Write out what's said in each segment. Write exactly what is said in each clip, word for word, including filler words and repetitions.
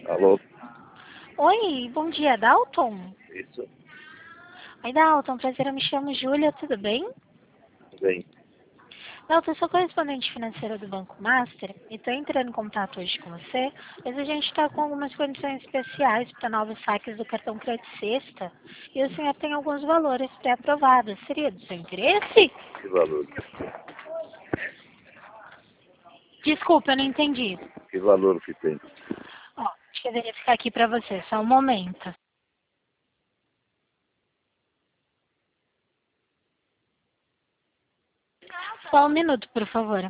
Alô? Oi, bom dia, Dalton? Isso? Oi, Dalton, prazer, eu me chamo Júlia, tudo bem? Bem. Dalton, eu sou correspondente financeira do Banco Master e estou entrando em contato hoje com você, pois a gente está com algumas condições especiais para novos saques do cartão Crédito Sexta e o senhor tem alguns valores pré-aprovados. Seria do seu interesse? Que valor? Desculpa, eu não entendi. Que valor que tem? Ó, deixa eu verificar aqui para você, só um momento. Só um minuto, por favor.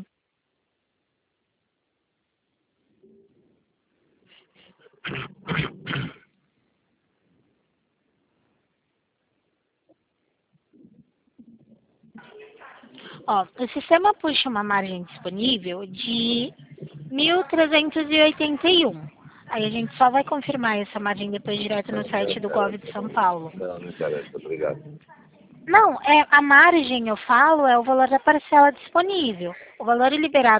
Ó, o sistema puxa uma margem disponível de mil trezentos e oitenta e um. Aí a gente só vai confirmar essa margem depois direto no Não, não site do Gov de interessa. São Paulo. Não, não interessa, obrigado. Não, é a margem, eu falo, é o valor da parcela disponível. O valor liberado